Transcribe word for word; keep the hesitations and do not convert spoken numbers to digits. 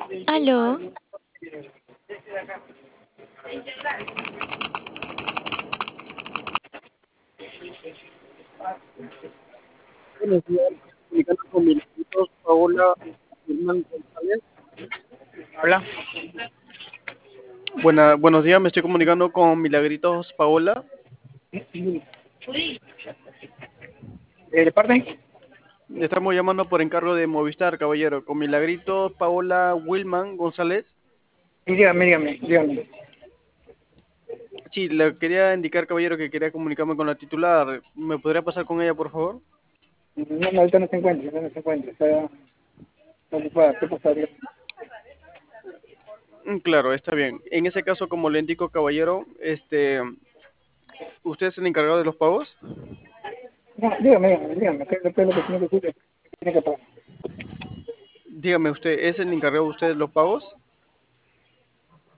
Aló, Buenos días, comunicando con Milagritos Paola Guzmán González. Hola. Buena, buenos días, me estoy comunicando con Milagritos Paola. Eh, ¿De parte? Le estamos llamando por encargo de Movistar, caballero, con Milagritos Paola Wilman González. Sí, dígame, dígame, dígame. Sí, le quería indicar, caballero, que quería comunicarme con la titular. ¿Me podría pasar con ella, por favor? No, no, ahorita no se encuentra, ahorita no se encuentra. Está, está ocupada. ¿Qué pasaría? Mm, Claro, está bien. En ese caso, como le indico, caballero, este, ¿usted es el encargado de los pagos? No, dígame, dígame, dígame. ¿Qué, qué es lo que tiene que decir? ¿Qué tiene que pagar? Dígame usted, ¿es el encargado usted de los pagos?